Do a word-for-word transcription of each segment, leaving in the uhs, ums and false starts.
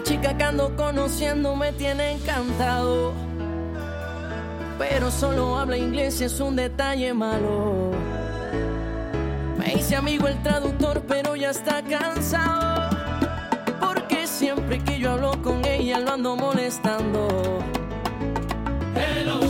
chica que ando conociendo me tiene encantado, pero solo habla inglés y es un detalle malo. Me hice amigo el traductor, pero ya está cansado, porque siempre que yo hablo con ella lo ando molestando. Hello.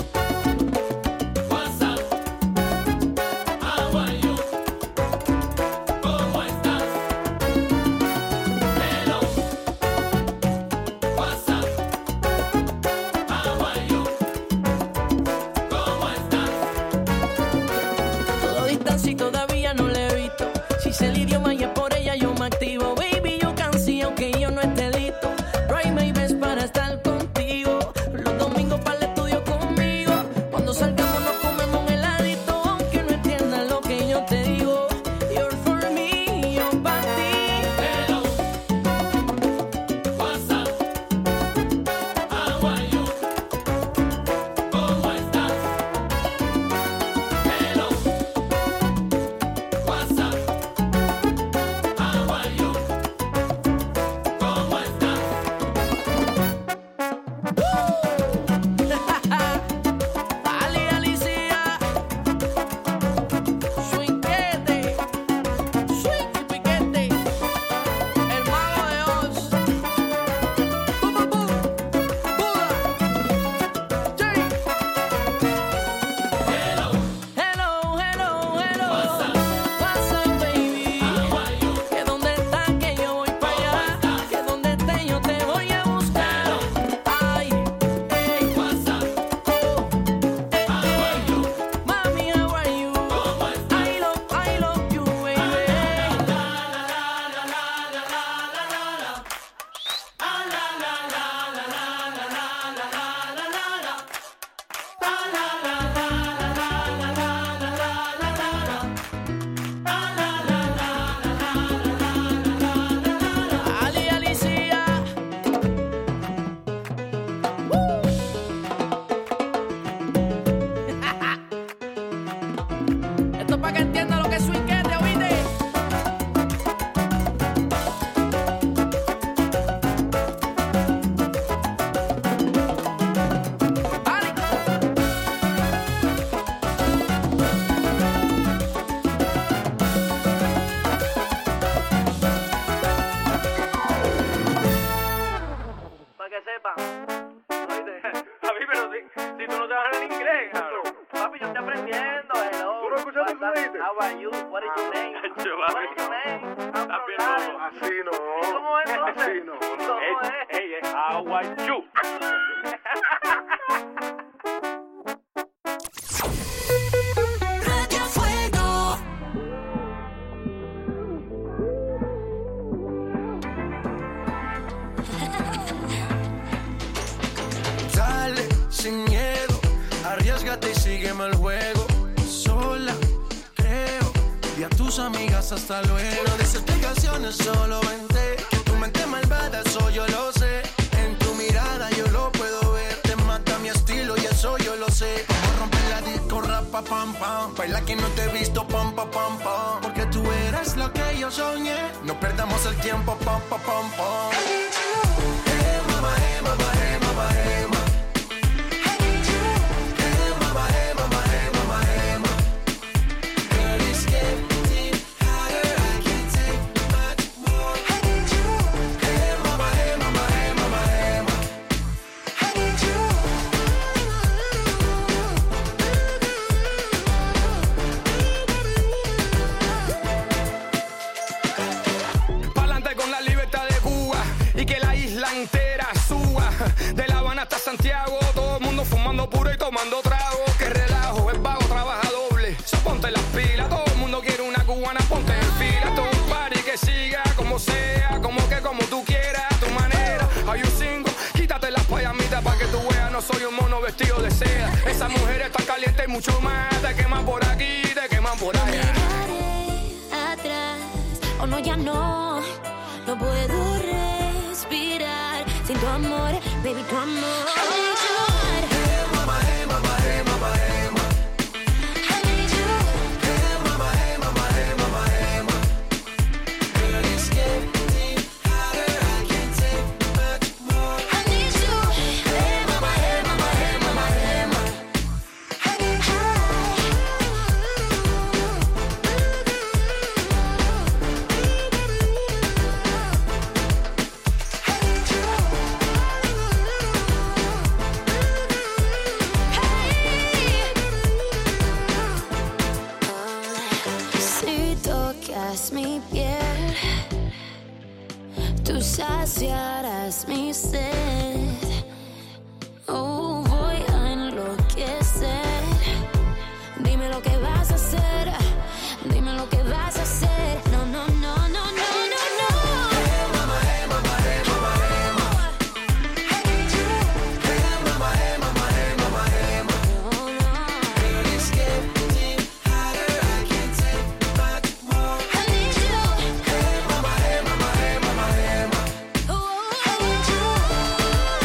Hasta luego. No des explicaciones, solo vente. Que tu mente malvada, eso yo lo sé. En tu mirada yo lo puedo ver. Te mata mi estilo y eso yo lo sé. Vamos a romper la disco, rapa, pam, pam. Baila que no te he visto, pam, pam, pam, pam. Porque tú eres lo que yo soñé. No perdamos el tiempo, pam, pam, pam, pam. Hey, mama, hey, mama, hey, mama, hey, mama. Santiago, todo el mundo fumando puro y tomando trago. Que relajo, es vago, trabaja doble. So ponte las pilas, todo el mundo quiere una cubana, ponte en fila. Todo un party que siga como sea, como que como tú quieras, a tu manera. Hay un cinco, quítate las payamitas pa' que tú veas, no soy un mono vestido de seda. Esa mujer está caliente y mucho más. Te queman por aquí, te queman por allá. Miraré atrás, o no, ya no, no puedo respirar sin tu amor, baby, tu amor. tú saciarás mi sed. Oh, voy a enloquecer. Dime lo que vas a hacer. Dime lo que vas a hacer. No, no, no, no, no, no, no. Hey mama, hey mama, hey mama, hey mama. I need you. Hey mama, hey mama, hey mama, hey mama. Oh, no. Girl, it's getting hotter. I can't take back more. I need you. Hey mama, hey mama, hey mama, hey mama. Oh, I need you.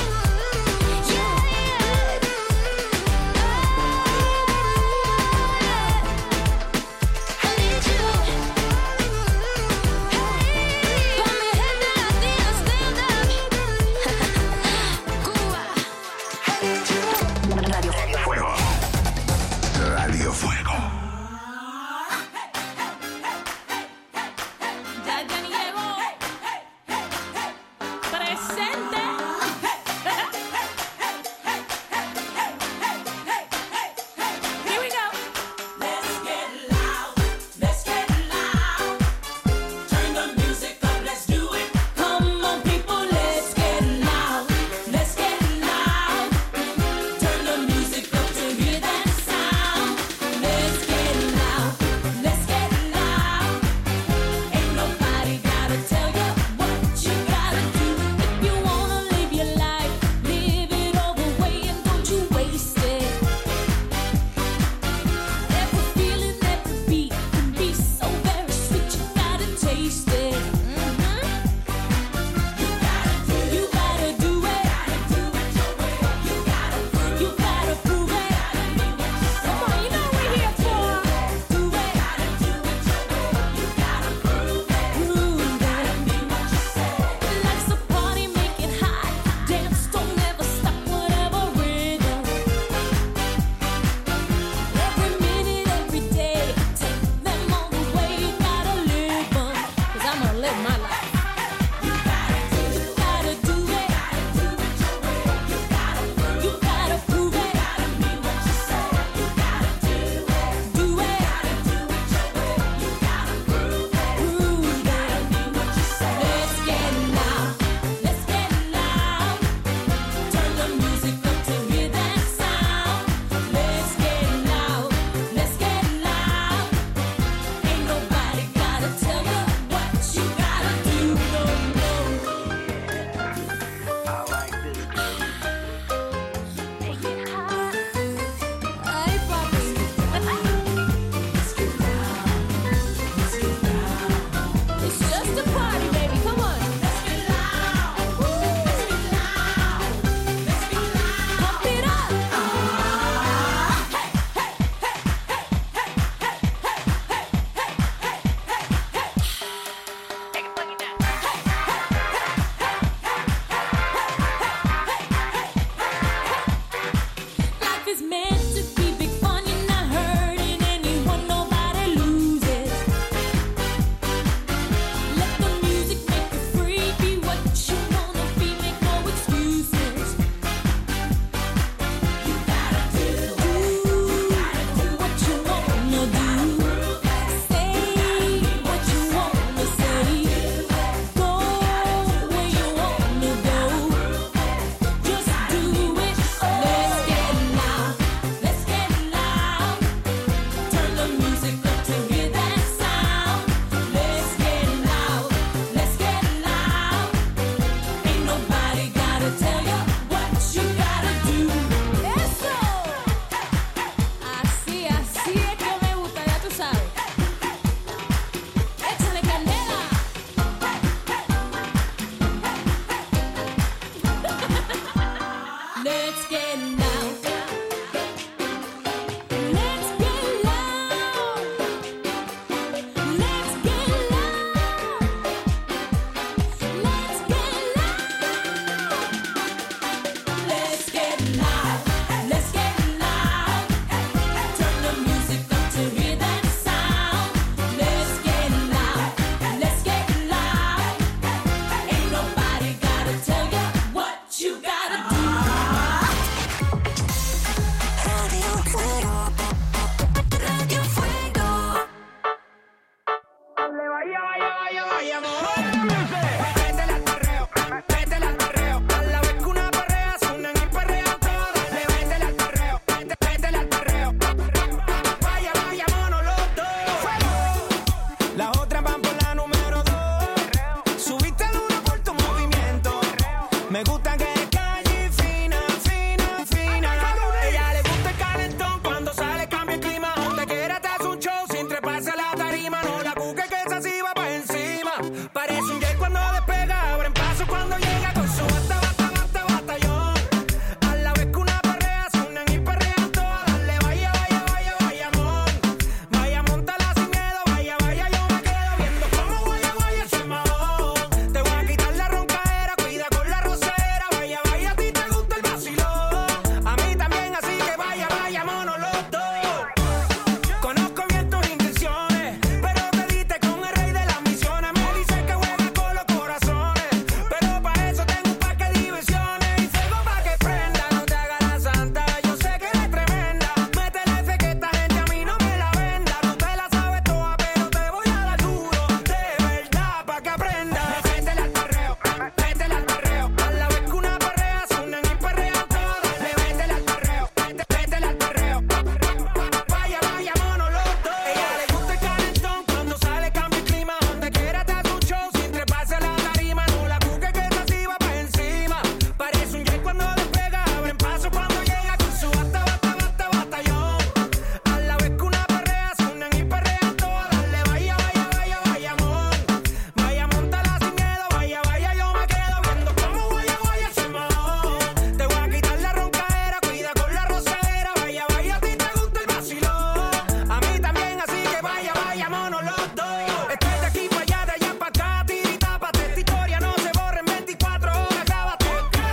Me gusta que es calle fina, fina, fina. Ella le gusta el calentón cuando sale cambia el clima. Donde quiera te hace un show sin treparse a la tarima. No la cuque que esa sí va pa' encima. Parece un jet cuando despega, abren paso cuando llega con su bata, bata, bata, batallón. A la vez que una perrea se unen y perrean todas. Dale, vaya, vaya, vaya, vaya, amor. Vaya, montala sin miedo, vaya, vaya, yo me quedo viendo cómo vaya, vaya, ese mahón. Te voy a quitar la roncaera, cuida con la rosera. Vaya, vaya, a ti te gusta el vacilón. A mí también, así que vaya, vaya, mono los dos. Conozco bien tus intenciones, pero te diste con el rey de las misiones. Me dice que juega con los corazones, pero para eso tengo un parque de diversiones. Y fuego pa' que prenda, no te hagas la santa. Yo sé que eres tremenda. Métele fe que esta gente a mí no me la venda. Tú te la sabes toda, pero te voy a dar duro, de verdad, pa' que aprenda. Métele al perreo, métele al perreo. A la vez que una perrea se unen y perrean todas. Dale, métele al perreo, métele, métele al perreo. Vaya, vaya, mono los dos. Ella le gusta el calentón cuando sale cambia el clima. Donde quiera te hace un show sin treparse a la tarima. No la cuque que esa sí va pa' encima. Parece un jet cuando despega, abren paso cuando llega con su bata, bata, bata, batallón. A la vez que una perrea se unen y perrean todas. Dale, vaya, vaya, vaya, vaya, amor. Vaya, montala sin miedo, vaya, vaya, yo me quedo viendo cómo vaya, vaya, ese mahón. Te voy a quitar la roncaera, cuida con la rosera. Vaya, vaya, a ti te gusta el vacilón. A mí también, así que vaya, vaya, mono los dos. Estoy de aquí para allá, de allá para acá, tiritápate. Esta historia no se borra en veinticuatro horas, grábate.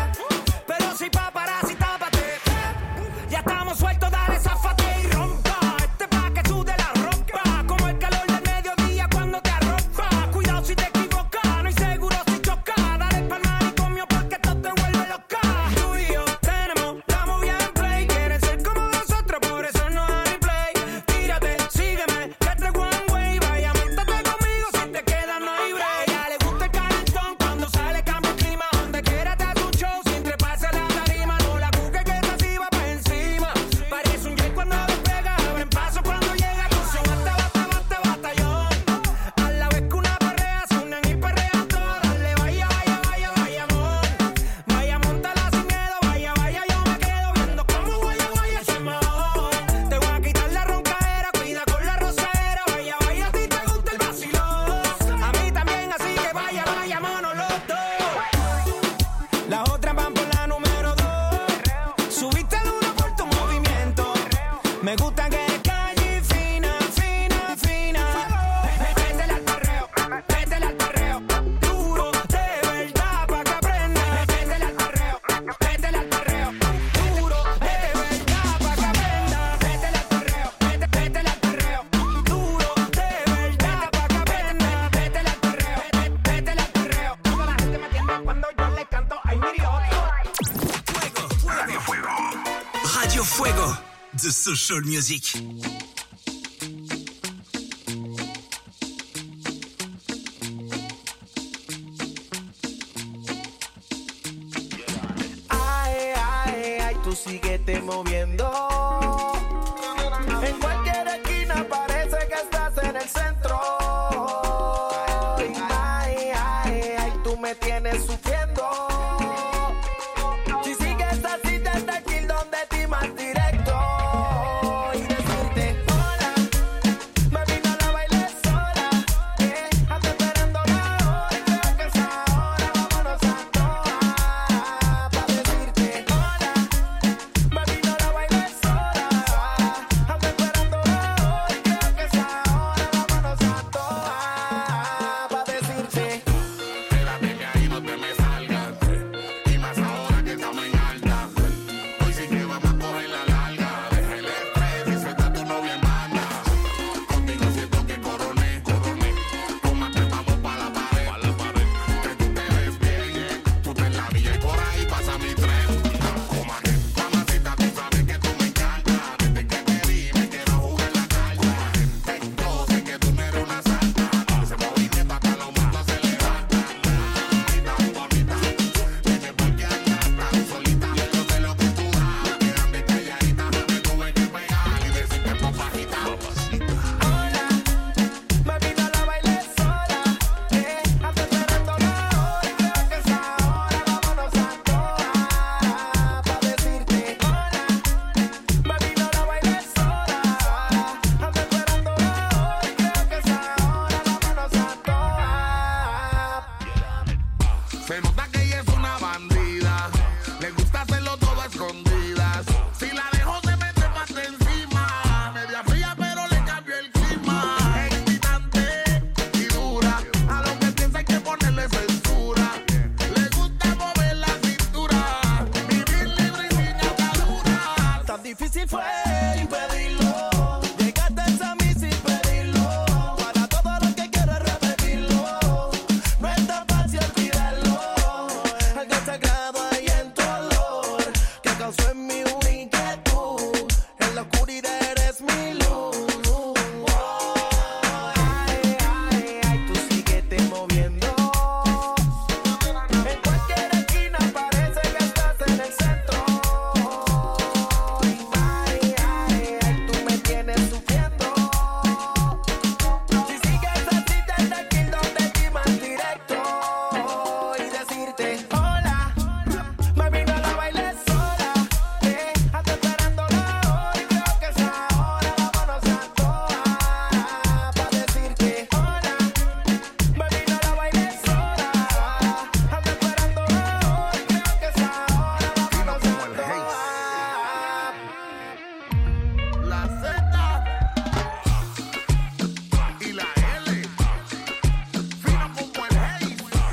Pero si paparazzi, tápate. Ya estamos sueltos, dale, zafate y rompa. Este pa' que sude la ropa, como el calor del mediodía cuando te arropa. Cuidado si te equivocas, no hay seguro si choca. Dale pa'l manicomio porque esto te vuelve loca. Tú y yo tenemos la movida en play. Quieren ser como nosotros, por eso no hay replay. Tírate, sígueme, que te one way. Vaya, montate conmigo, si te quedas no hay break. Ya le gusta el calentón cuando sale cambia el clima. Donde quiera te hace un show sin treparse a la tarima. No la cuque que esa sí va pa' encima. Parece un jet cuando despega, abren paso cuando llega con su bata, bata, bata, batallón. A la vez que una perrea se unen y perrean todas. Dale, vaya, vaya, vaya, vaya, amor. Vaya, montala sin miedo, vaya, vaya, yo me quedo viendo cómo vaya, vaya, ese mahón. Te voy a quitar la roncaera, cuida con la rosera. Vaya, vaya, a ti te gusta el vacilón. A mí también, así que vaya, vaya, mono los dos. Las otras van por la número dos. Subiste el uno por tu movimiento. Me gusta que es calle fina, fina, fina. Métele al perreo, métele al perreo. Duro, de verdad, pa' que aprenda. Métele al perreo, métele al perreo. Duro, de verdad, pa' que aprenda. Métele al perreo, métele, métele al perreo. Duro, de verdad, pa' que aprenda. Métele al perreo, métele al perreo. Toda la gente me atiende cuando yo le canto. Ay, miri, Radio Fuego. Radio Fuego. The Social Music. Ay, ay, ay, tú síguete moviendo. En cualquier esquina parece que estás en el centro. Ay, ay, ay, tú me tienes sufriendo. Si sigues así desde aquí donde ti más directo. Y decirte hola, baby, no la bailes sola. Eh, ando esperando la hora y creo que es ahora. Vámonos a todas. Pa' decirte hola, baby, no la bailes sola. Ando esperando la hora y creo que es ahora. Vámonos a todas. Pa' decirte Espérate que ahí no te me salgas. decirte hola, baby, no la bailes sola, eh, ando esperando la hora y creo que es ahora, vámonos a toa, pa' decirte hola, baby, no la bailes sola, ando esperando la hora y creo que es ahora, vámonos a toa. La Z y la L, fino como el Haze.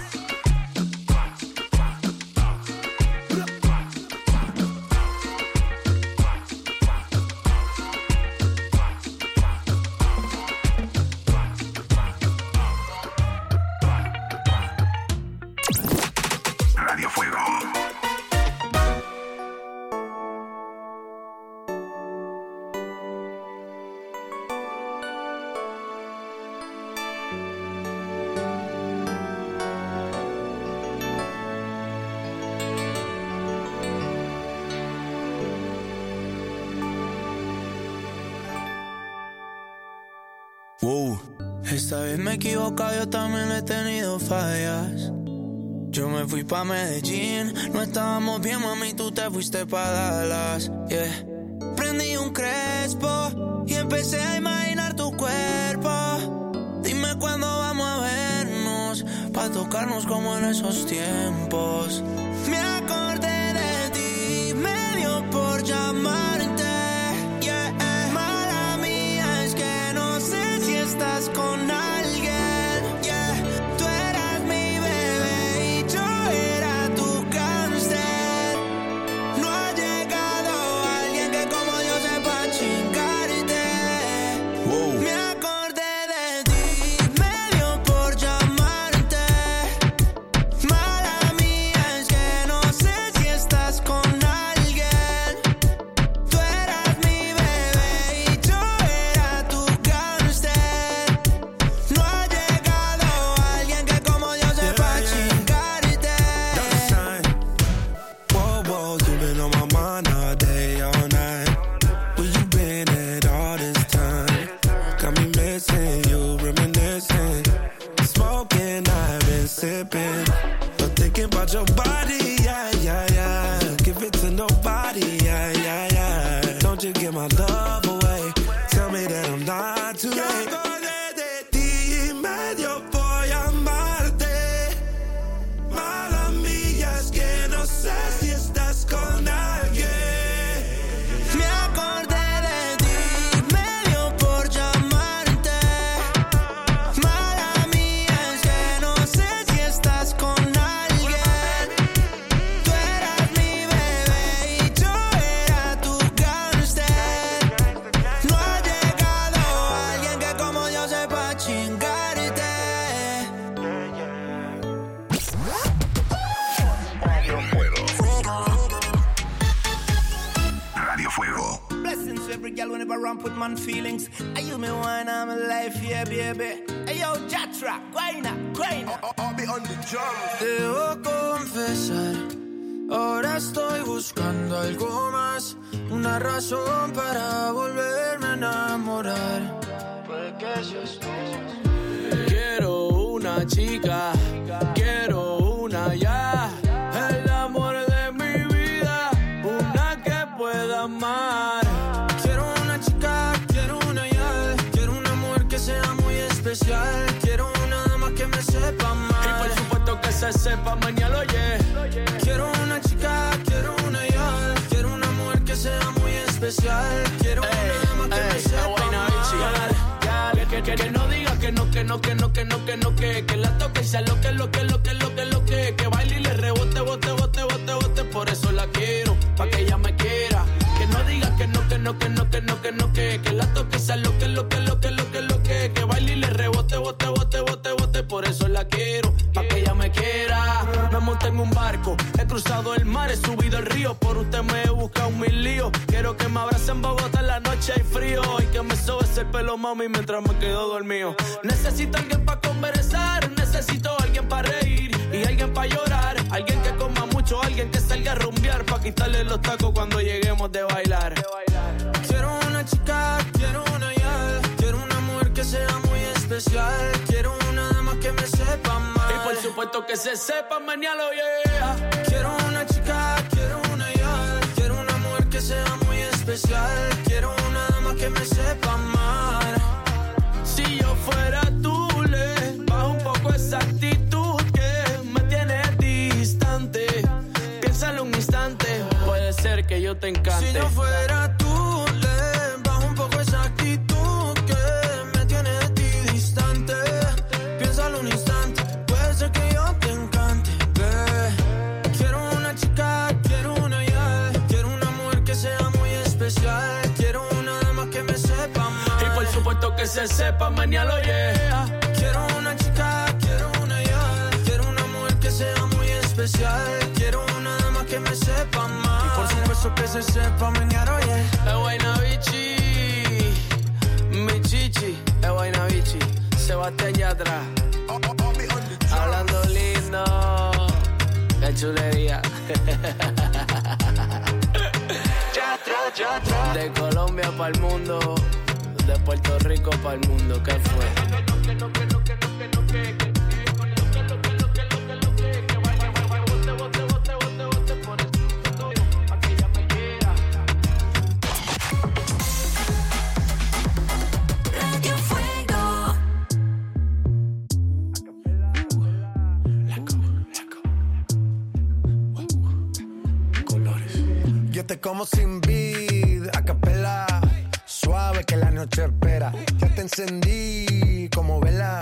Radio Fuego. Wow. Esta vez me he equivocado, yo también he tenido fallas. Yo me fui pa' Medellín, no estábamos bien, mami, tú te fuiste pa' Dallas, yeah. Prendí un crespo y empecé a imaginar tu cuerpo. Dime cuándo vamos a vernos, pa' tocarnos como en esos tiempos. Me acordé de ti, me dio por llamarte, yeah. Mala mía, es que no sé si estás con alguien, yeah. Tú eras mi bebé y yo era tu cáncer. No ha llegado alguien que como yo sepa chingarte. Wow. Me acordé de ti, me dio por llamarte. Mala mía, es que no sé si estás con alguien. Tú eras mi bebé y yo era tu cáncer. No ha llegado alguien que como yo sepa chingarte. Whoa, whoa, you've been on my mind all day, all night. Where you been at all this time? Got me missing you, reminiscing. Smoking, I've been sipping. But thinking about your body, yeah, yeah, yeah. Give it to nobody, yeah, yeah, yeah. Don't you give my love away. Tell me that I'm not too late. Me acordé de ti y me dio por llamarte. Mala mía, es que no sé si estás con alguien. Me acordé de ti, me dio por llamarte. Mala mía, es que no sé si estás con alguien. Tú eras mi bebé y yo era tu cáncer. No ha llegado alguien que como yo sepa chingarte. Radio Fuego. Blessings to every girl whenever I put man feelings. Are you me wine, I'm alive, yeah, baby. Hey, yo, Jatra, guayna, guayna. I'll be on the drum. Debo confesar, ahora estoy buscando algo más. Una razón para volverme a enamorar. Puede que seas tú. Quiero una chica, quiero una ya. El amor de mi vida, una que pueda amar. Quiero una chica, quiero una ya. Quiero una mujer que sea muy especial. Quiero una dama que me sepa amar. Y por supuesto que se sepa mañana, oye. Quiero una chica, quiero una ya. Quiero una mujer que sea muy especial. Quiero una dama que me sepa amar. Que, que, que no diga que no, que no, que no, que no, que no, que que la toque y sea lo que, lo que, lo que, lo que, lo que que baile y le rebote, bote, bote, bote, bote. Por eso la quiero, pa' que ella me quiera. Que no diga que no, que no, que no, que no, que no, que que la toque y sea lo que, lo que, lo que, lo que, lo que que baile y le rebote, bote, bote, bote, bote. Por eso la quiero, pa' que ella me quiera. Me monté en un barco, he cruzado el mar, he subido el río. Por usted me he buscado mil líos. Quiero que me abrace en Bogotá en la noche hay frío. Y que me sobe ese pelo, mami, mientras me quedo dormido. Necesito alguien pa' conversar, necesito alguien pa' reír y alguien pa' llorar. Alguien que coma mucho, alguien que salga a rumbear, pa' quitarle los tacos cuando lleguemos de bailar. Quiero una chica, quiero una ya. Quiero una mujer que sea muy especial. Quiero una dama que me sepa amar. Y por supuesto supuesto que se sepa, mañana lo yeah. Quiero una chica, quiero una ya. Quiero una mujer que sea muy especial. Quiero una dama que me sepa amar. Si yo fuera tú, le bajo un poco esa actitud que me tiene distante. Piénsalo un instante, puede ser que yo te encante. Si yo fuera tú, le bajo un poco esa actitud que me tiene de ti distante. Piénsalo un instante, puede ser que yo te encante, babe. Quiero una chica, quiero una ya. Quiero una mujer que sea muy especial. Quiero una dama que me sepa amar. Y por supuesto que se sepa, mañana lo yeah. Quiero una chica, quiero una ya. Quiero una mujer que sea muy especial. Quiero una dama que me sepa amar. Y por supuesto que se sepa, mañana oye. Es Guaynabichi, mi chichi, es Guaynabichi. Sebastián Yatra, hablando lindo, qué chulería. De Colombia para el mundo, de Puerto Rico para el mundo, ¿qué fue? Radio Fuego. Yo te como sin vid, a capela, suave que la noche espera. Ya te encendí como vela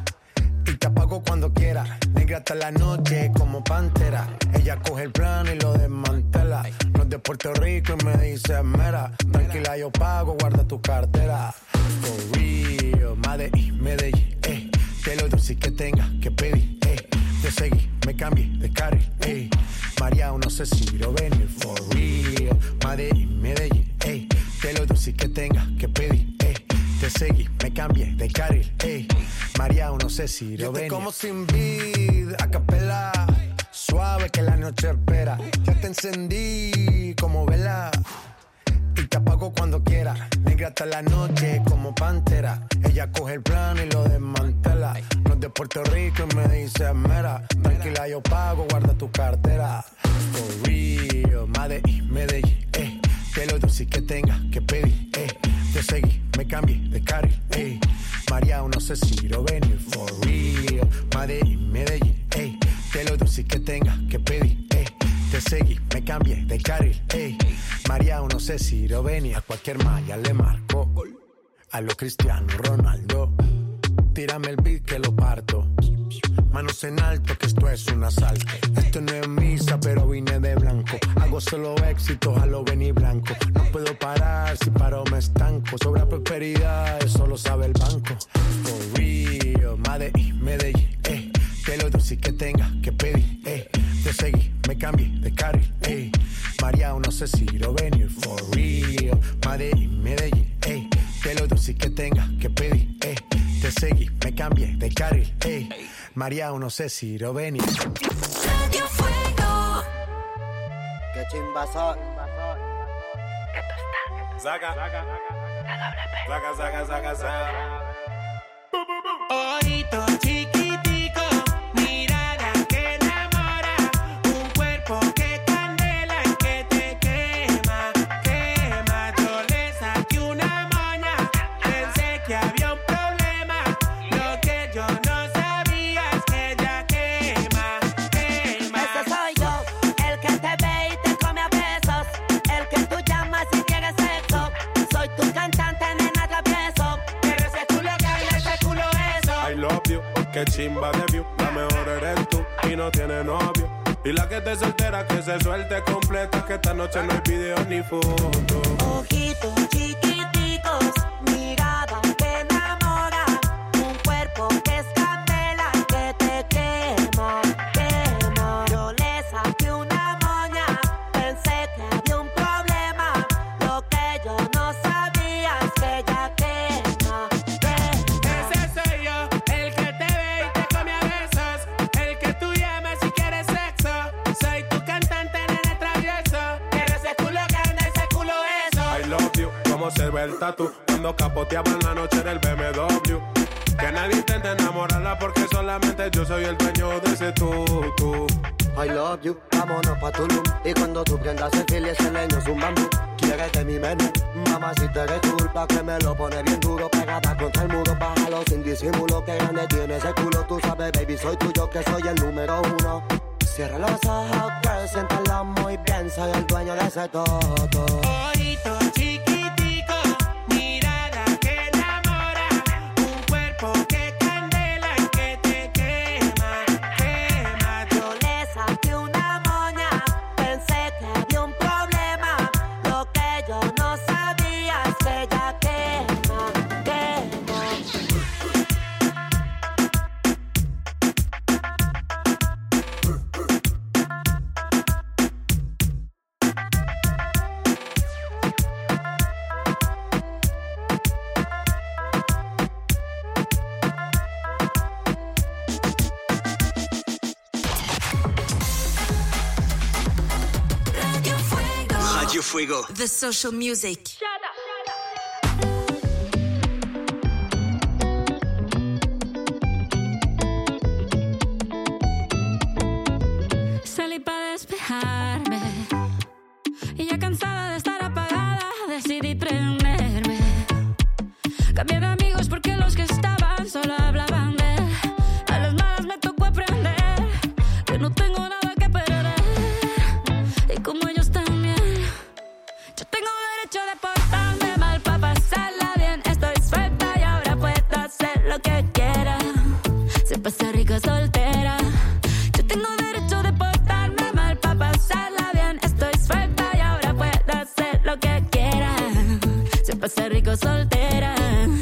y te apago cuando quiera. Negra hasta la noche como pantera. Ella coge el plano y lo desmantela. No es de Puerto Rico y me dice mera. Tranquila, yo pago, guarda tu cartera. For real, Medellín, Medellín, eh. Te lo dulce que tenga que pedir, eh. Te seguí, me cambié de carril, eh. María, no sé si lo venir. For real, Medellín, Medellín, eh. Te lo dulce que tenga que pedir, eh. Te seguí, me cambié de carril, eh. María, no sé si lo venir. Yo te como sin vid, a capela, suave que la noche espera. Ya te encendí como vela y te apago cuando quiera. Negra hasta la noche como pantera. Ella coge el plano y lo desmantela. No es de Puerto Rico y me dice mera. Tranquila, yo pago, guarda tu cartera. For real, Medellín, Medellín, eh. Te lo dulce que tenga que pedir, eh. Te seguí, me cambié de carril, eh. María, no sé si lo venir. For real, Medellín, Medellín, eh. Te lo dulce que tenga que pedir, eh. Te seguí, me cambié de carril, ey. María, no sé si lo venía. A cualquier malla le marco. A lo Cristiano Ronaldo. Tírame el beat que lo parto. Manos en alto, que esto es un asalto. Esto no es misa, pero vine de blanco. Hago solo éxitos a lo Benny Blanco. No puedo parar, si paro me estanco. Sobra prosperidad, eso lo sabe el banco. For real, Medellín, Medellín, eh. Te lo dulce que tenga que pedir, eh. Te seguí, me cambié de carril, eh. María, no sé si lo venir. For real, Medellín, Medellín, eh. Te lo dulce que tenga que pedir, eh. Te seguí, me cambié de carril, eh. María, no sé si lo venir. Radio Fuego. Qué chimbazo. Saca, saca, saca, saca, saca, saca. Ojito chiquitico, mirada que enamora, un cuerpo que candela y que te quema, quema. Yo le saqué una moña, pensé que había un problema, lo que yo no sabía es que ella quema, quema. Ese soy yo, el que te ve y te come a besos, el que tú llamas si quieres sexo. Soy tu cantante, nena travieso, pero ese culo que ese culo eso. I love you, que chimba de view. La mejor eres tú y no tiene novio. Y la que esté soltera que se suelte completa, que esta noche no hay video ni foto. ojitos chiquiticos, mirada que enamora, un cuerpo que es candela y que te quema, quema. Yo le saqué una moña, pensé que había un problema, lo que yo no sabía es que ella quema, quema. Ese soy yo, el que te ve y te come a besos, el que tú llamas si quieres sexo. Soy tu cantante, nene travieso, pero ese culo grande, ese culo eso. I love you, como se ve el tatu cuando capoteaba en la noche en el B M W. Que nadie intente enamorarla porque solamente yo soy el dueño de ese tú, tú. I love you, vámonos pa' Tulum. Y cuando tú prendas el fil y ese leño es un bambú. Quiérete mi menú, mamacita eres culpa que me lo pone bien duro. Pegada contra el muro, bájalo sin disimulo. Que grande tiene ese culo, tú sabes baby, soy tuyo que soy el número uno. Cierra los ojos, girl, siéntalo muy bien. Soy el dueño de ese todo. Ojito chiquitico, mirada que enamora, un cuerpo que candela y que te quema, quema. Yo le saqué una moña, pensé que había un problema. Lo que yo no sabía es que ella quema, quema. Radio Fuego. The social music. Salí para despejarme y ya cansada de estar apagada decidí prenderme. Cambié de amigos porque los que estaban solo hablaban de él. A las malas me tocó aprender que no tengo nada que perder. Y como ellos también, yo tengo derecho de portarme mal para pasarla bien. Estoy suelta y ahora puedo hacer lo que quiera. Se pasa rico soltera. Yo tengo derecho de portarme mal para pasarla bien. Estoy suelta y ahora puedo hacer lo que quiera. Se pasa rico soltera.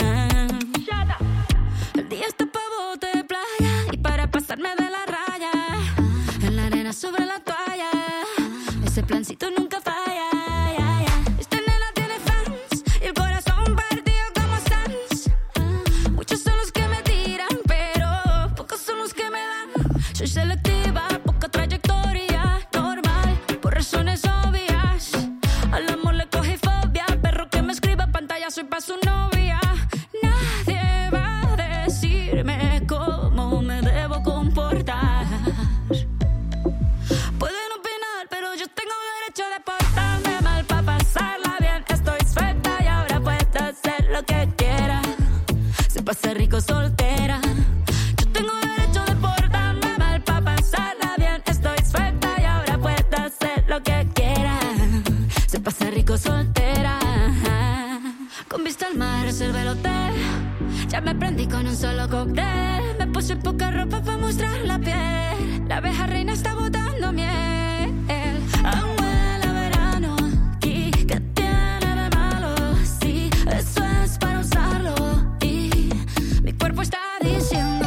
El día está pa' bote de playa y para pasarme de la raya. En la arena sobre la toalla. Ese plancito nunca falla. Ya, ya. Esta nena tiene fans y el corazón partido como Sans. Muchos son los que me tiran, pero pocos son los que me dan. Soy selectiva, poca trayectoria, normal, por razones obvias. Al amor le cogí fobia, perro que me escriba pantalla, soy pa' su novia. Nadie va a decirme cómo me debo comportar. Pueden opinar, pero yo tengo derecho de portarme mal para pasarla bien. Estoy suelta y ahora puedo hacer lo que quiera. Se pasa rico soltera. Yo tengo derecho de portarme mal para pasarla bien. Estoy suelta y ahora puedo hacer lo que quiera. Se pasa rico soltera. Con vista al mar reservé el hotel. Ya me prendí con un solo cóctel. Me puse poca ropa para mostrar la piel. La abeja reina está botando miel. Aún huele a verano aquí. ¿Qué tiene de malo? Sí, eso es para usarlo. Y mi cuerpo está diciendo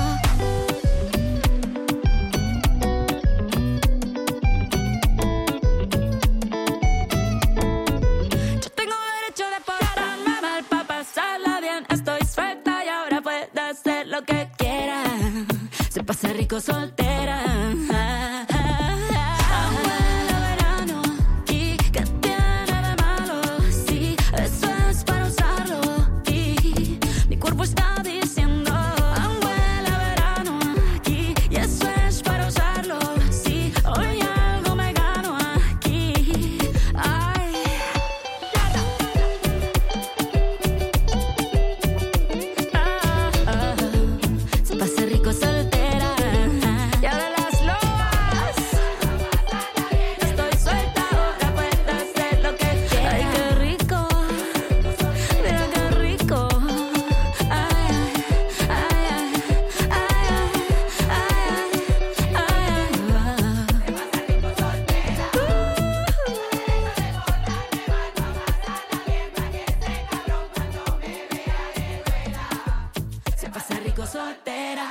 yo tengo derecho de portarme mal para pasarla bien. Estoy suelta y ahora puedo hacer lo que quiera. Se pasa rico soltera. Aún huele a verano aquí. ¿Qué tiene de malo? Sí, eso es para usarlo. Y mi cuerpo está diciendo aún huele a verano aquí. Y eso es para usarlo. Sí, hoy algo me gano aquí. Ay. Ah, ah. Se pasa rico soltera. Y ahora las lobas. Estoy suelta, ahora puedo hacer lo que quiera. Ay, qué rico. Mira qué rico. Ay, ay, ay, ay, ay, ay, ay. Se pasa rico soltera.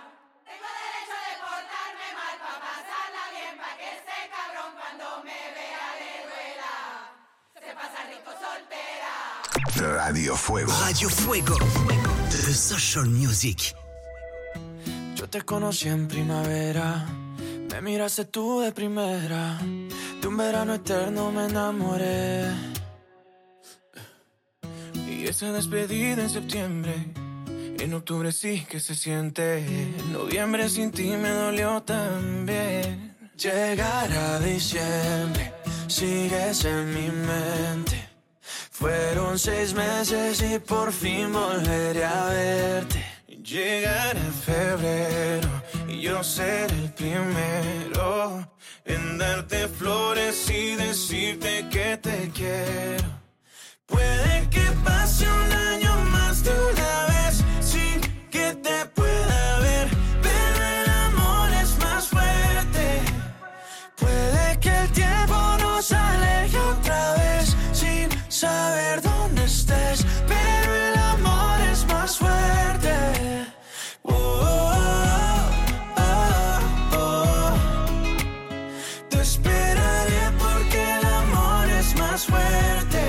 Radio Fuego. Radio Fuego. The social music. Yo te conocí en primavera, me miraste tú de primera. De un verano eterno me enamoré. Y esa despedida en septiembre En octubre sí que se siente. En noviembre sin ti me dolió también. Llegará diciembre, sigues en mi mente. Fueron seis meses y por fin volveré a verte. Llegará febrero y yo seré el primero en darte flores y decirte que te quiero. Puede que pase un año más de una vez sin que te pueda ver, pero el amor es más fuerte. Puede que el tiempo nos aleje otra vez sin saber dónde estés, pero el amor es más fuerte. Oh, oh, oh, oh. Te esperaré porque el amor es más fuerte.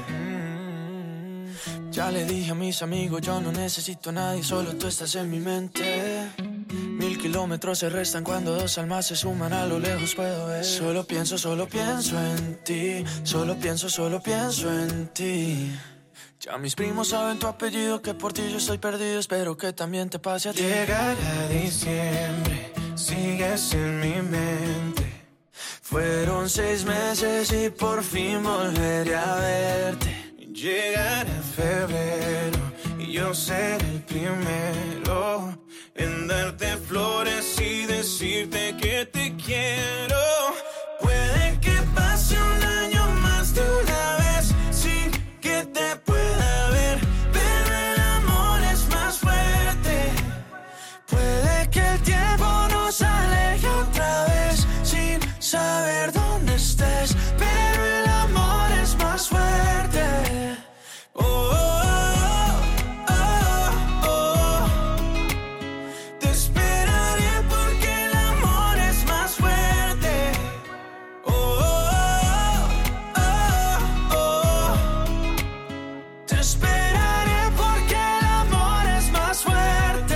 Ya le dije a mis amigos, yo no necesito a nadie, solo tú estás en mi mente. Mil kilómetros se restan cuando dos almas se suman, a lo lejos puedo ver. Solo pienso, solo pienso en ti, solo pienso, solo pienso en ti. Ya mis primos saben tu apellido, que por ti yo estoy perdido, espero que también te pase a ti. Llegará diciembre, sigues en mi mente. Fueron seis meses y por fin volveré a verte. Llegará febrero y yo seré el primero en darte flores y decirte que te quiero. Puede que pase un año más de una vez sin que te pueda ver, pero el amor es más fuerte. Puede que el tiempo nos aleje otra vez sin saber dónde estés, pero el amor es más fuerte. Oh, oh, oh, oh. Te esperaré porque el amor es más fuerte. Oh, oh, oh, oh. Te esperaré porque el amor es más fuerte.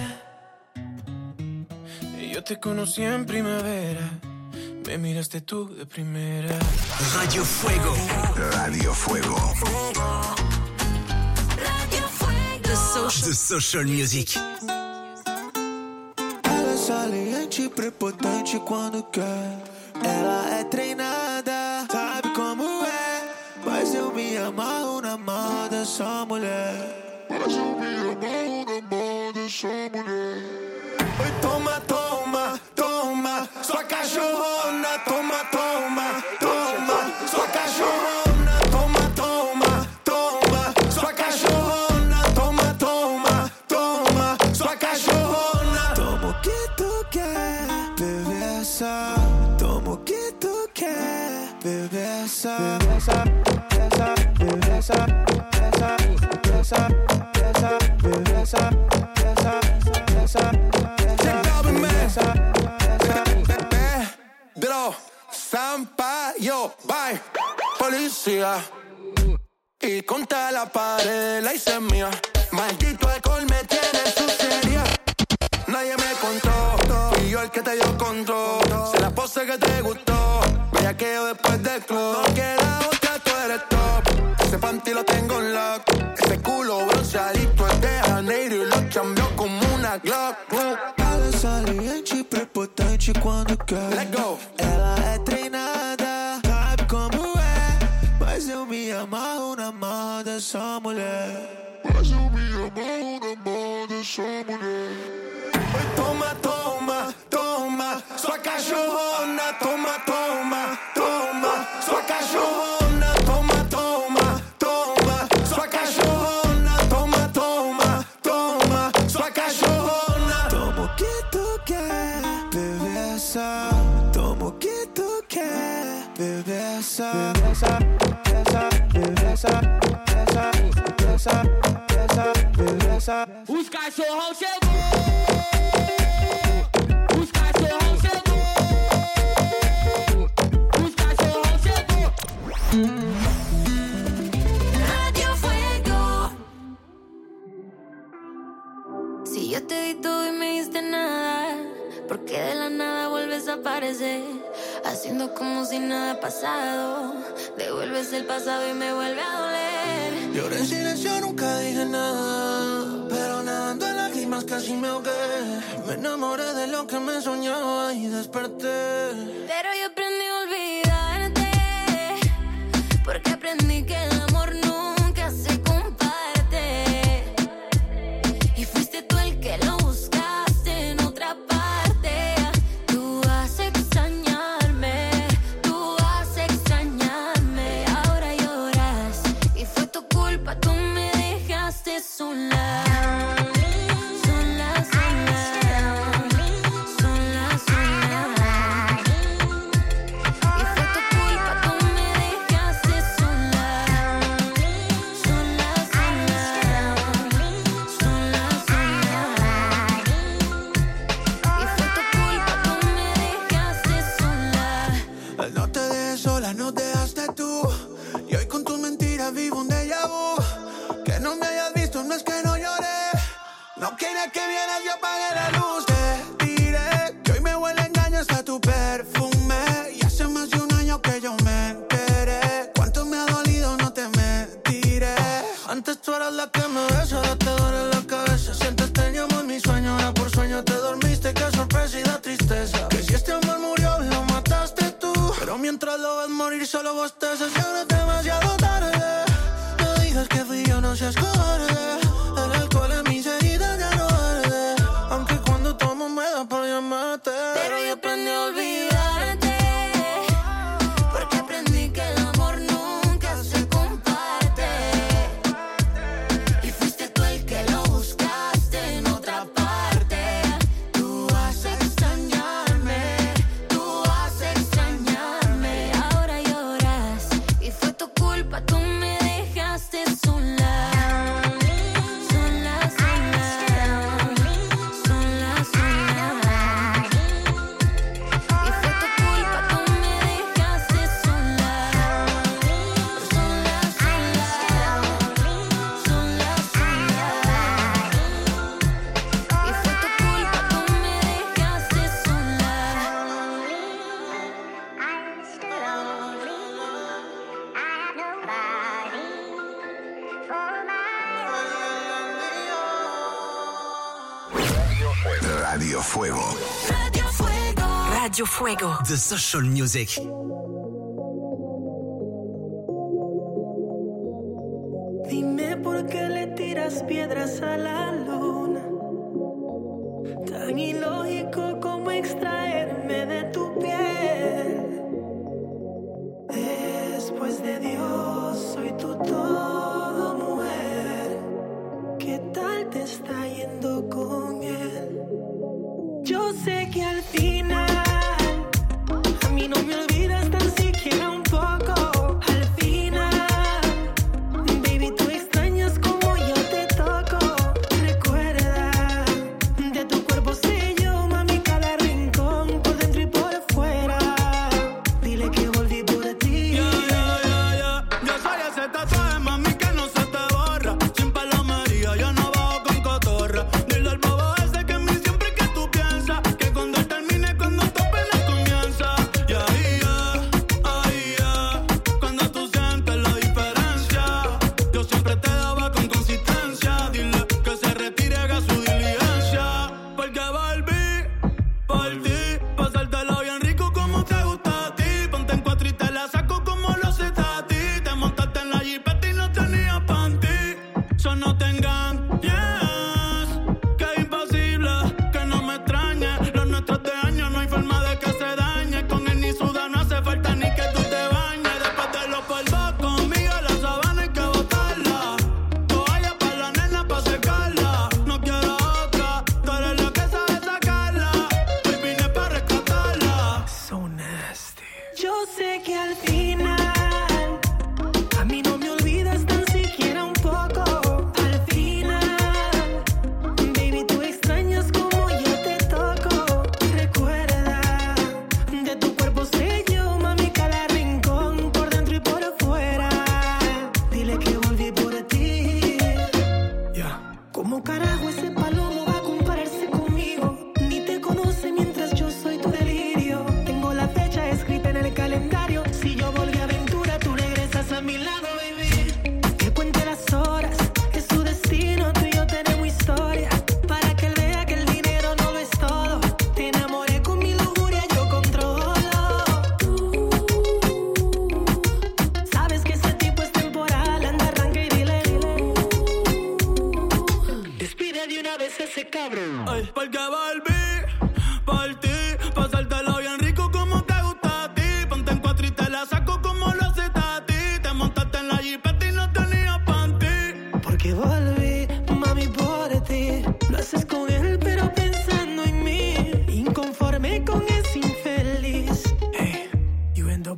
Yo te conocí en primavera, me miraste tú de primera. Radio Fuego. Radio Fuego. Radio Fuego. The Social, The Social Music. Ela é saliente e prepotente quando quer. Ela é treinada, sabe como é. Mas eu me amarro na mão dessa mulher. Mas eu me amarro na mão dessa mulher. Oi, toma, toma, toma, sua cachorrona. Toma, toma, toma, sua cachorrona. Toma, toma, toma, sua cachorrona. Toma, toma, toma, sua cachorrona. Toma o que tu quer, bebê, essa. Toma o que tu quer, bebê, essa. Bebê, essa, bebê, essa, essa, essa, essa, bebê, essa, essa, essa. Pedro Sampaio, bye, policía. Y contra la pared la hice mía. Maldito alcohol me tiene suciedad. Nadie me contó, fui yo el que te dio control. Se la pose que te gustó, vaya que yo después del club. No queda otra, tú eres top. Ese panty lo tengo en lock. Ese culo bronceadito es de Janeiro y lo cambió como una Glock. Ela é saliente e prepotente quando quer. Let go. Ela é treinada, sabe como é. Mas eu me amarro na mão dessa mulher. Mas eu me amarro na mão dessa mulher. Oi, toma, toma, toma, sua cachorrona. Toma, toma, toma, sua cachorrona. Toma, toma, toma, sua cachorrona. Toma, toma, toma, sua cachorrona. Toma o que tu quer, bebê, essa. Toma o que tu quer, bebê, essa. Bebê, essa, essa, bebê, essa, essa, essa, essa, bebê, essa. Os cachorrão chegou. Os cachorrão chegou. Os cachorrão chegou. Radio Fuego. Si yo te di todo y me diste nada, ¿por qué de la nada vuelves a aparecer? Haciendo como si nada ha pasado. Devuelves el pasado y me vuelve a doler. Lloré en silencio, nunca dije nada, pero nada lágrimas casi me ahogué. Me enamoré de lo que me soñaba y desperté. Pero yo aprendí a olvidarte, porque aprendí que el amor nunca se comparte. Y fuiste tú el que lo buscaste en otra parte. Tú vas a extrañarme, tú vas a extrañarme. Ahora lloras y fue tu culpa, tú me dejaste sola. Vivo un déjà vu. Que no me hayas visto no es que no lloré. No quería que vieras, yo apagué la luz. Te diré que hoy me huele a engaño hasta tu perfume. Y hace más de un año que yo me enteré. Cuánto me ha dolido, no te mentiré. Antes tú eras la que me besa, ahora te duele la cabeza. Sientes teníamos mi sueño, ahora por sueño te dormiste. Qué sorpresa y da tristeza. Que si este amor murió, lo mataste tú. Pero mientras lo ves morir, solo bostezas. Y ahora es demasiado tarde. Que fui yo, no seas cobarde. El alcohol en mis heridas ya no arde. Aunque cuando tomo me da por llamarte. Pero yo aprendí a olvidarte, porque aprendí que el amor nunca se comparte. Y fuiste tú el que lo buscaste en otra parte. Tú vas a extrañarme, tú vas a extrañarme. Ahora lloras y fue tu culpa, tú me dejaste sola, sola, sola, sola, sola. Y fue tu culpa, tú me dejaste sola, sola, sola, sola, sola. Y fue tu culpa, tú me dejaste sola. Radio Fuego. Radio Fuego. Radio Fuego. The Social Music. Dime por qué le tiras piedras a la luna. Tan ilógico como extraerme de tu piel. Después de Dios, soy tu todo, mujer. ¿Qué tal te está yendo con él? Yo sé que al final a mí no me olvidas tan siquiera un poco. Al final, baby, tú extrañas como yo te toco. Recuerda, de tu cuerpo sé yo, mami, cada rincón, por dentro y por fuera. Dile que volví por ti. Yeah, yeah, yeah, yeah. Yo soy ese tatuaje, mami, que no se te borra. Sin palomería, yo no bajo con cotorra. Dile al bobo ese que en mí siempre que tú piensas. Que cuando él termine, cuando tu pena comienza. Y ahí ya, ahí ya. Cuando tú sientes la diferencia. Yo siempre te daba con consistencia. Dile que se retire, haga su diligencia. Porque volví por ti. Pasártelo bien rico como te gusta a ti. Ponte en cuatro y te la saco como lo haces a ti. Te montaste en la jipeta y no tenías panty. So no te engañes, que es imposible que no me extrañe. Los nuestros de años no hay forma de que se dañe. Con él ni suda, no hace falta ni que tú te bañes. Después de los polvos conmigo la sabana hay que botarla. Toalla para la nena pa' secarla. No quiero otra, tú eres la que sabe sacarla. Hoy vine pa' rescatarla. So nasty. Yo sé que al final a mí no me olvidas tan siquiera un poco. Al final, baby, tú extrañas como yo te toco. Recuerda, de tu cuerpo sé yo, mami, cada rincón, por dentro y por fuera. Dile que volví por ti. ¿Cómo carajo ese palomo va a compararse conmigo? Ni te conoce mientras yo soy tu delirio. Tengo la fecha escrita en el calendario. Si yo volví a venir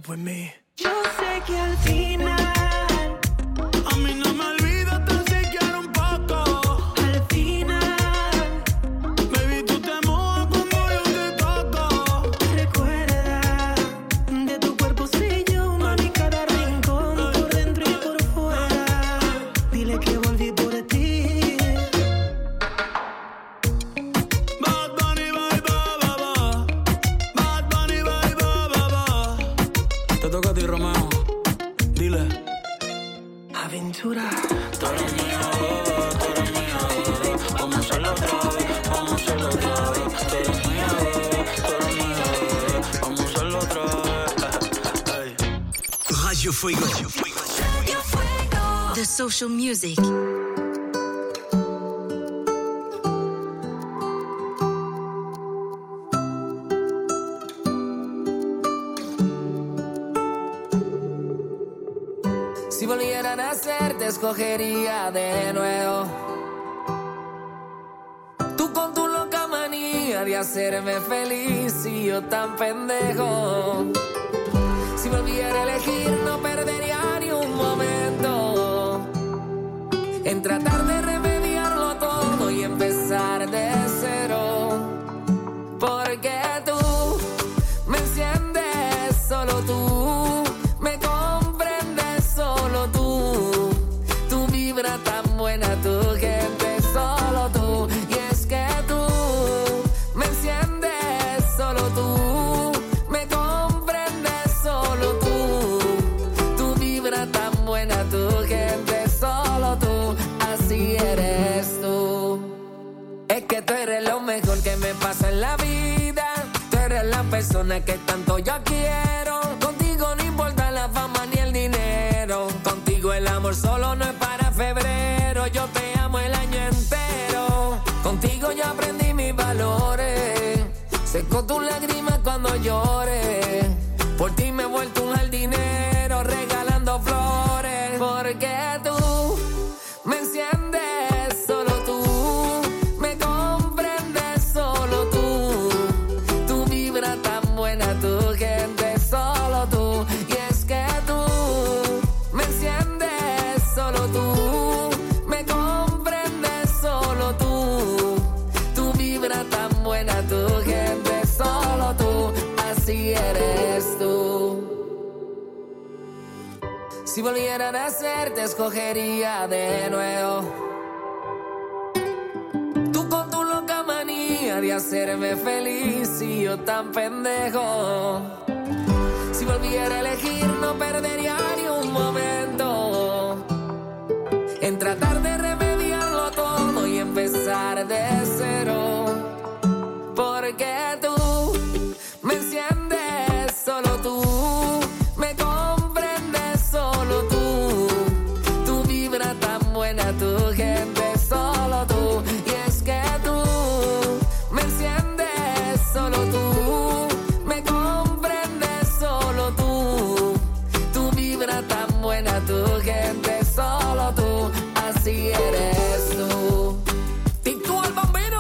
up with me. Yo sé que al final a mí no me olvidas tan siquiera un poco. Al final, baby, tú te mojas cuando yo te toco. recuerda de tu cuerpo sé yo, mami, cada rincón, por dentro y por fuera. Dile que volví por ti. Bad Bunny, bye, bye, bye, bye. Bad Bunny, bye, bye, bye, bye. Te toca a ti, Romeo. Dile. Aventura. Tú eres mía, bebé, tú eres mía, bebé. Vamos a hacerlo otra vez, vamos a hacerlo otra vez. Tú eres mía, bebé, tú eres mía, bebé. Vamos a hacerlo otra vez. Ey. Radio Fuego. The Social Music. Si volviera a nacer, te escogería de nuevo. Tú con tu loca manía de hacerme feliz y yo tan pendejo. Si volviera a elegir, no perdería ni un momento en tratar de remediarlo todo y empezar de cero. Porque tú me enciendes, solo tú me comprendes, solo tú. Tu vibra tan buena, tu gente, solo tú. Y es que tú me enciendes, solo tú me comprendes, solo tú. Tu vibra tan buena, tu gente, solo tú. Así eres tú. Es que tú eres lo mejor que me pasa en la vida. Tú eres la persona que tanto yo quiero. Contigo no importa la fama ni el dinero. Contigo el amor solo no es para febrero. Yo te amo el año entero. Contigo yo aprendí mis valores. Seco tus lágrimas cuando llores. Por ti me he vuelto un jardinero regalando flores. Porque tú me enciendes, solo tú me comprendes, solo tú. Tu vibra tan buena, tu gente, solo tú. Y es que tú me enciendes, solo tú me comprendes, solo tú. Tu vibra tan buena, tu gente, solo tú. Así eres tú. Si volviera a nacer, te escogería de nuevo. Tú con tu loca manía de hacerme feliz y yo tan pendejo. Si volviera a elegir, no perdería ni un momento en tratar de remediarlo todo y empezar de cero. Porque tú me enciendes, solo tú me comprendes, solo tú. Tu vibra tan buena, tu gente, solo tú. Y es que tú me enciendes, solo tú me comprendes, solo tú. Tu vibra tan buena, tu gente, solo tú. Así eres tú. Y tú el bambino,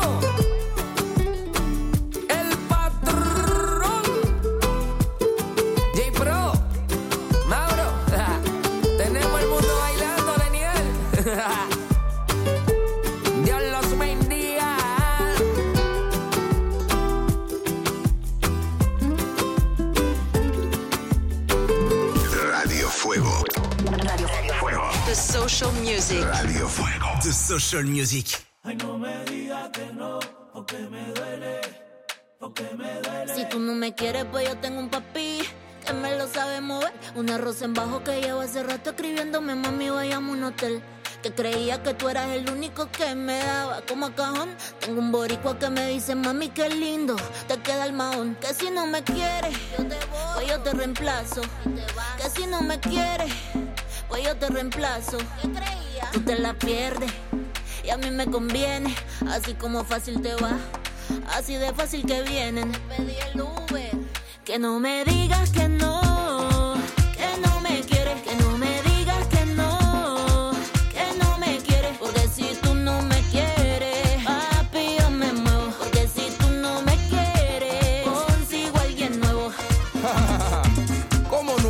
el patrón, J Pro, Mauro. Tenemos el mundo bailando, Daniel. Dios los bendiga. Radio Fuego. Radio Fuego. The Social Music. Radio Fuego. The Social Music. Ay, no me digas que no, porque me duele, porque me duele. Si tú no me quieres, pues yo tengo un papi que me lo sabe mover. Un arroz en bajo que llevo hace rato escribiéndome, mami, vayamos a un hotel. Que creía que tú eras el único que me daba como cajón. Tengo un boricua que me dice, mami, qué lindo te queda el mahón. Que si no me quieres, yo te voy, pues yo te reemplazo. Que si no me quieres, pues yo te reemplazo. ¿Qué creías? Tú te la pierdes y a mí me conviene. Así como fácil te va, así de fácil que vienen. Pedí el Uber. Que no me digas que no, que no me quieres. Que no me digas que no, que no me quieres. Porque si tú no me quieres, papi, yo me muevo. Porque si tú no me quieres, consigo a alguien nuevo. ¿Cómo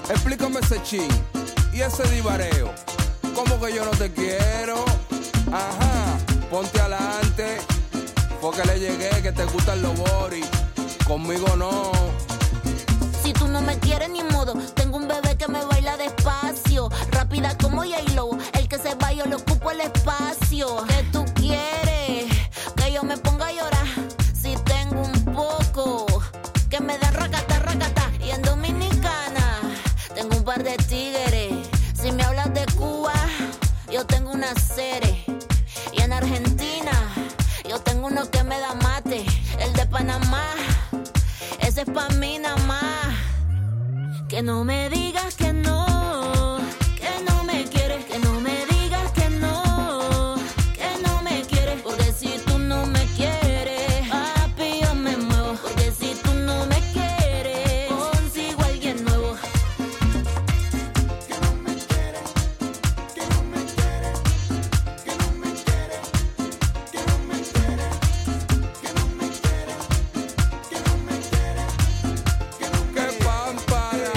Explícame ese chin y ese divareo. ¿Cómo que yo no te quiero? Ajá, ponte adelante. Porque le llegué que te gustan los boris. Conmigo no. Si tú no me quieres ni modo, tengo un bebé que me baila despacio, rápida como J-Lo, el que se va yo le ocupo el espacio. ¿Qué tú quieres? Que yo me ponga a llorar. Si tengo un poco, que me dan racata, racata. Y en Dominicana, tengo un par de tigres. Si me hablas de Cuba, yo tengo una serie. Y en Argentina, yo tengo uno que me da mate. El de Panamá, ese es pa' mí nada más. Que no me digas que no, que no me quieres. Que no me digas que no, que no me quieres. Porque si tú no me quieres, papi, yo me muevo. Porque si tú no me quieres, consigo a alguien nuevo. Que no me quiere, que no me quiere, que no me quiere, que no me quiere, que no me quiere, que no me quiere, que no me quiere. ¡Qué pámpara!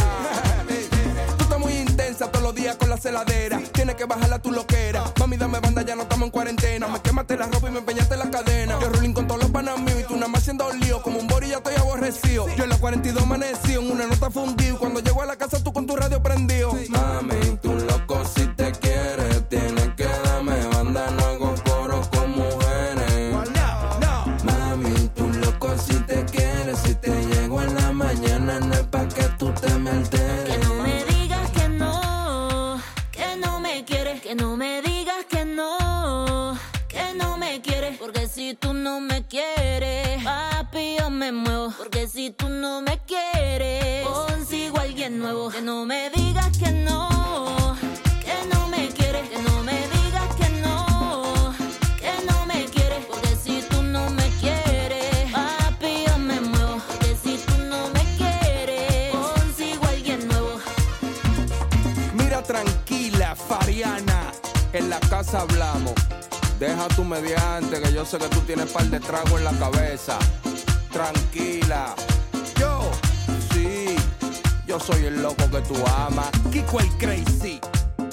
Tú estás muy intensa todos los días con la celadera. Tienes que bajarla tu loquera. Mami, dame banda, ya no estamos en cuarentena. Me quemaste la ropa y me empeñaste la cadena. Yo ruling con todos los panas míos y tú nada más haciendo lío. Como un bori ya estoy aborrecido. Yo en la cuarenta y dos amanecido, en una nota fundido. Cuando llego a la casa tú con tu radio prendido. Mami, tú loco si te quieres. Tienes que darme banda, no hago coro con mujeres. Mami, tú loco si te quieres. Si te llego en la mañana no es pa' que tú te me alteres. Que no me digas que no, que no me quieres. Que no me digas que no, que no me quieres. Porque si tú no me quieres, papi, yo me muevo. Porque si tú no me quieres, consigo a alguien nuevo. Que no me digas que no, que no me quieres. Que no me digas que no, que no me quieres. Porque si tú no me quieres, papi, yo me muevo. Porque si tú no me quieres, consigo a alguien nuevo. Mira, tranquila, Fariana. En la casa hablamos. Deja tu mediante, que yo sé que tú tienes par de trago en la cabeza. Tranquila. Yo, sí, yo soy el loco que tú amas. Kiko el Crazy.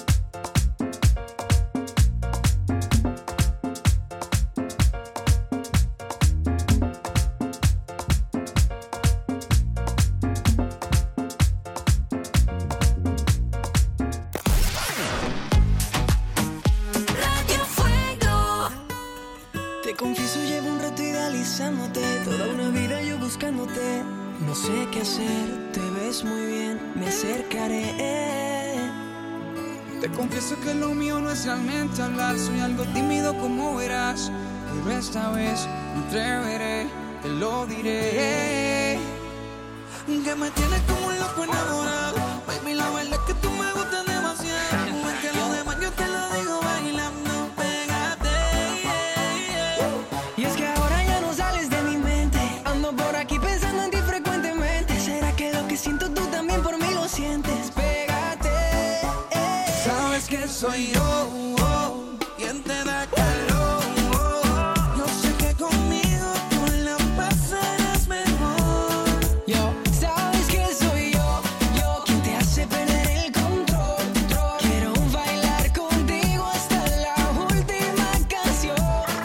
Radio Fuego. Te confieso, llevo un rato idealizándote, toda una vida yo buscándote. No sé qué hacer, te ves muy bien, me acercaré. Te confieso que lo mío no es realmente hablar, soy algo tímido como verás. Pero esta vez me atreveré, te lo diré. Que me tienes como un loco enamorado. Baby, la verdad es que tú me gustas demasiado. Es que lo demás yo te lo digo bailando, pégate. Y es que ahora ya no sales de mi mente, ando por aquí pensando en ti frecuentemente. ¿Será que lo que siento tú también por mí lo sientes? Pégate. Sabes que soy yo, oh, quien te da calor. Oh. Yo sé que conmigo tú la pasarás mejor. Yo, sabes que soy yo, yo quien te hace perder el control. Quiero bailar contigo hasta la última canción.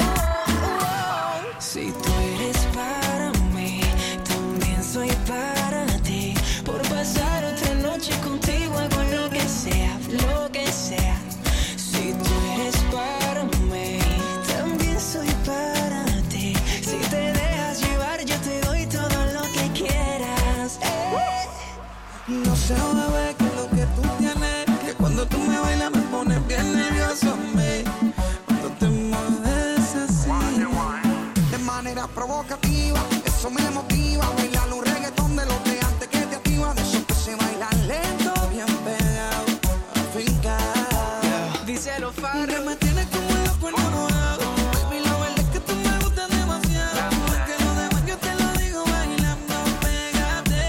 Si tú eres para mí, también soy para ti. Por pasar otra noche contigo hago lo que sea, lo que sea. Si tú eres para mí, también soy para ti. Si te dejas llevar, yo te doy todo lo que quieras. Eh. No sé, bebé, que lo que tú tienes, que cuando tú me bailas me pones bien nervioso, me. Cuando te mueves así, de manera provocativa, eso me motiva. Bailar un reggaetón de los de antes que te activa, de esos que se bailan lento, bien pegado, afincado. Díselo, Que Farro. me tienes como un loco enamorado. Baby, la verdad es que tú me gustas demasiado. Es que lo demás yo te lo digo bailando, pégate.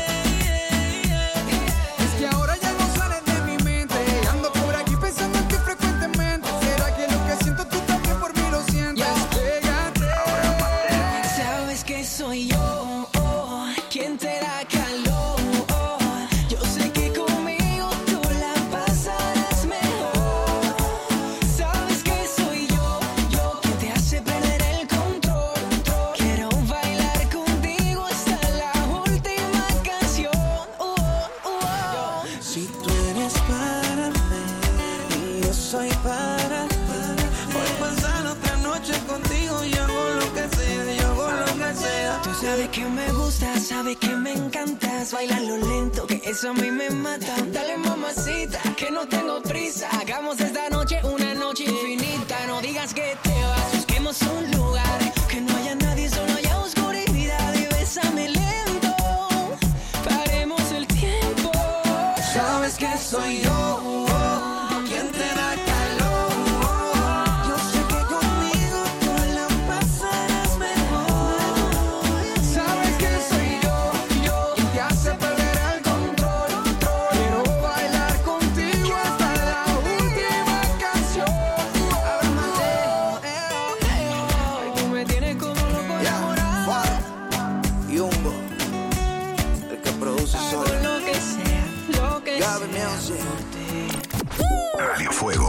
Es que ahora ya no sales de mi mente, ando por aquí pensando en ti frecuentemente. ¿Será que lo que siento tú también por mí lo sientes? Pégate. Sabes que soy yo, oh, quien te da calor. Oh. Yo sé que conmigo sabes que me encantas, bailalo lento, que eso a mí me mata. Dale mamacita, que no tengo prisa. Hagamos esta noche una noche infinita. No digas que te vas, busquemos un lugar que no haya nadie, solo haya oscuridad. Y bésame lento, paremos el tiempo. Sabes que soy yo quien te da calor. Yo sé que conmigo tú la pasarás mejor. Sabes que soy yo, yo quien te hace perder el control. Quiero bailar contigo hasta la última canción. Ahora Mateo, Ay, tú me tienes como loco enamorado. Yumbo, el que produce solo. Hago lo que sea, lo que Gaby sea Music. por ti. Radio Fuego.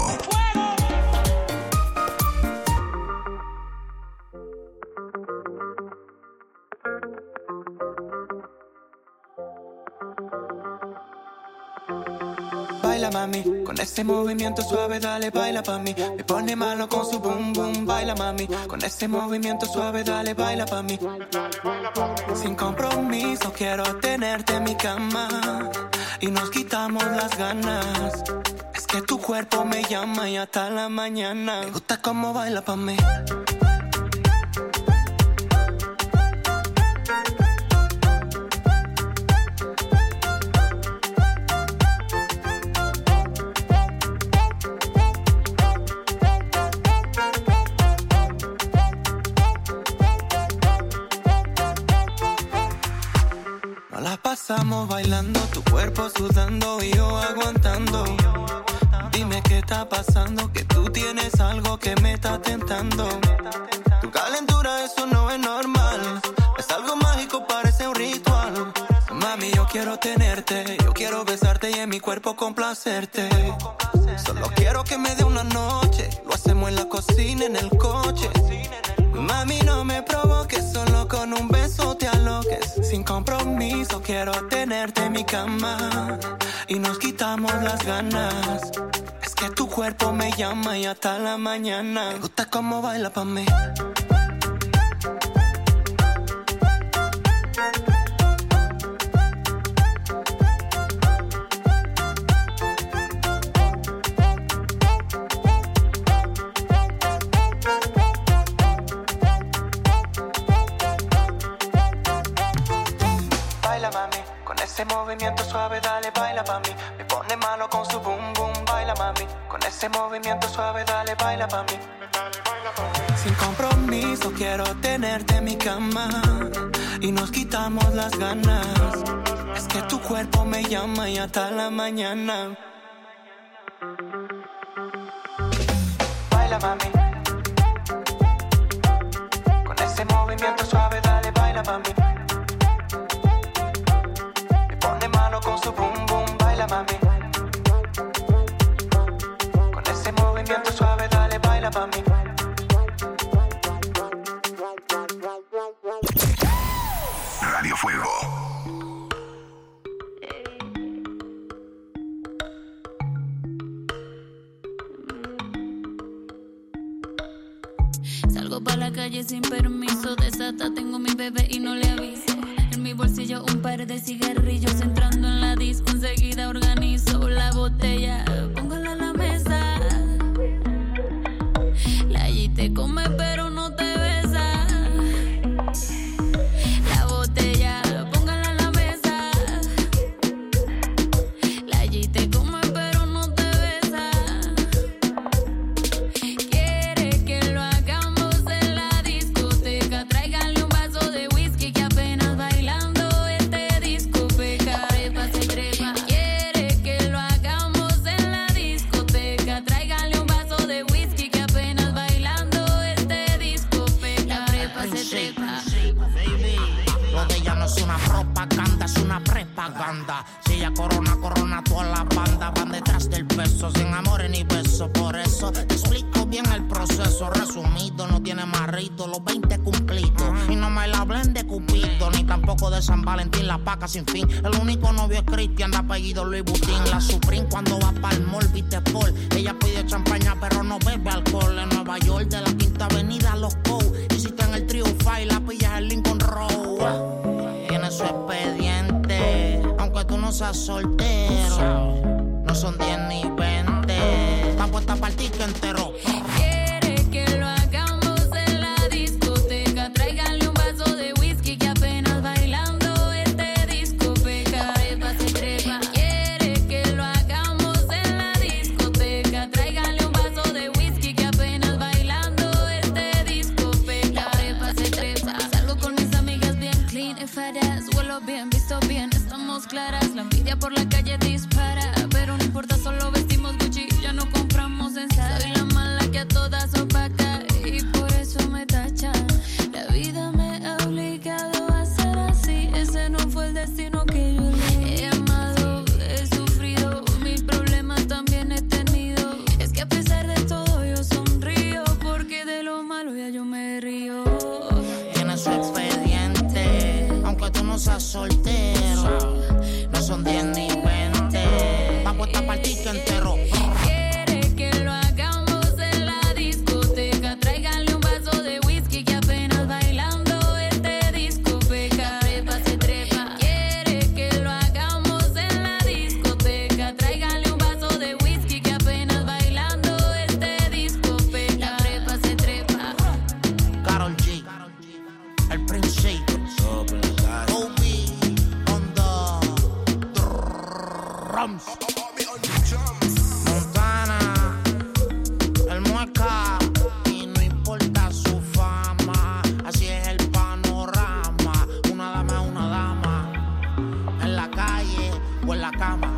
Baila mami, con ese movimiento suave dale, baila pa' mí. Me pone malo con su boom boom, baila mami. Con ese movimiento suave dale, baila pa' mí. Sin compromiso quiero tenerte en mi cama y nos quitamos las ganas. Es que tu cuerpo me llama y hasta la mañana. Me gusta cómo baila pa' mí. Pasamos bailando, tu cuerpo sudando y yo aguantando. Dime qué está pasando, que tú tienes algo que me está tentando. Tu calentura, eso no es normal. Es algo mágico, parece un ritual. Mami, yo quiero tenerte, yo quiero besarte y en mi cuerpo complacerte. Solo quiero que me dé una noche, lo hacemos en la cocina, en el coche. Mami, no me provoques, solo con un beso te aloques. Sin compromiso quiero tenerte en mi cama y nos quitamos las ganas. Es que tu cuerpo me llama y hasta la mañana. Me gusta cómo baila pa' mí. Ese movimiento suave, dale, baila pa' mí. Me pone malo con su boom boom, baila mami. Con ese movimiento suave, dale, baila pa' mí. Sin compromiso quiero tenerte en mi cama y nos quitamos las ganas. Es que tu cuerpo me llama y hasta la mañana. Baila mami. Con ese movimiento suave, dale, baila pa' mí. Con su boom boom, baila mami. Con ese movimiento suave, dale, baila pa' mí. Radio Fuego. Salgo pa' la calle sin permiso, desata, tengo mi bebé y no le aviso. En mi bolsillo un par de cigarrillos, entrando en la disco enseguida organizo la botella, póngala en la mesa. La G te come pero no te besa. La botella, póngala en la mesa. La G te come pero no te besa. Quiere que lo hagamos en la discoteca, tráiganle un vaso de whisky que apenas bailando este disco peca. Trepa se trepa. Quiere que lo hagamos en la discoteca, tráiganle un vaso de whisky que apenas bailando este disco peca. Trepa se trepa. Baby, lo de ella no es una propaganda, es una prepaganda. Si ella corona, corona toda la banda. Van detrás del peso, sin amores ni besos. Por eso te explico bien el proceso. Resumido, no tiene marrito, los veinte cumplidos. Y no me la hablen de Cupido, ni tampoco de San Valentín, la paca sin fin. El único novio es Cristian, de apellido Louis Vuitton. La Supreme cuando va pa'l mall, viste Paul. Ella pide champaña, pero no bebe alcohol. En Nueva York, de la Quinta Avenida, Los Cow. Y si está en el Trio Five, la pillas en Lincoln Road. Tiene su especie seas soltero. No son diez ni veinte. Está puesta para el ticket entero. Quiere que lo hagamos en la discoteca. Tráiganle un vaso de whisky que apenas bailando este disco pega. Trepa se trepa. Quiere que lo hagamos en la discoteca. Tráiganle un vaso de whisky que apenas bailando este disco pega. Trepa se trepa. Salgo con mis amigas bien clean y fadas. Huelo bien, visto bien, estamos claras. La envidia por la calle dispara. Pero no importa, solo vestimos Gucci. Ya no compramos en Zara. Soy la mala que a todas opaca. Y por eso me tachan. La vida me ha obligado a ser así. Ese no fue el destino que yo elegí. He amado, he sufrido. Mis problemas también he tenido. Es que a pesar de todo yo sonrío. Porque de lo malo ya yo me río. Tiene su expediente. Aunque tú no seas soltero. No son diez ni veinte. Está puesta para el ticket entero. Quiere que lo hagamos en la discoteca. Tráiganle un vaso de whisky que apenas bailando este disco pega. Trepa se trepa. Quiere que lo hagamos en la discoteca. Tráiganle un vaso de whisky que apenas bailando este disco pega. Trepa se trepa. Karol G, el principio. Obi, on the drums. Montana, el mueca. Y no importa su fama. Así es el panorama. Una dama es una dama. En la calle o en la cama.